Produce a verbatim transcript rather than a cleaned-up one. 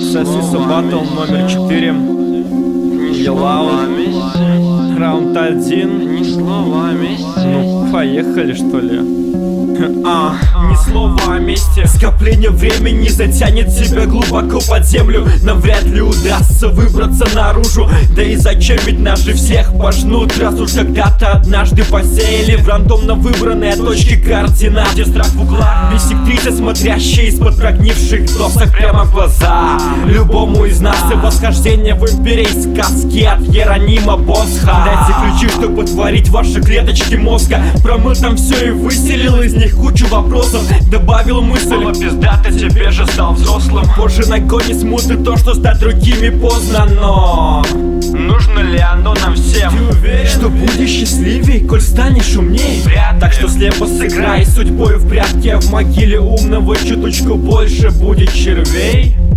Сосиса Батл номер четыре. Елаут. Раунд один. Ни слова вместе. Ну, поехали, что ли? А, ни слова о месте. Скопление времени затянет тебя глубоко под землю. Нам вряд ли удастся выбраться наружу. Да и зачем, ведь нас же всех пожнут. Раз уж когда-то однажды посеяли в рандомно выбранные точки координат, где страх в углах, биссектрисы, смотрящие из-под прогнивших досок прямо в глаза любому из нас. И восхождение в империи сказки от Еронима Босха. Дайте ключи, чтобы творить ваши клеточки мозга. Промыл там все и выселил из них кучу вопросов. Добавил мысль: Было пиздато, теперь же стал взрослым. позже нагонит смуты то, что стать другими поздно. Но нужно ли оно нам всем? ты уверен, что будешь счастливей, коль станешь умней? Вряд ли. Так что слепо сыграй судьбой в прятки, а в могиле умного чуточку больше будет червей.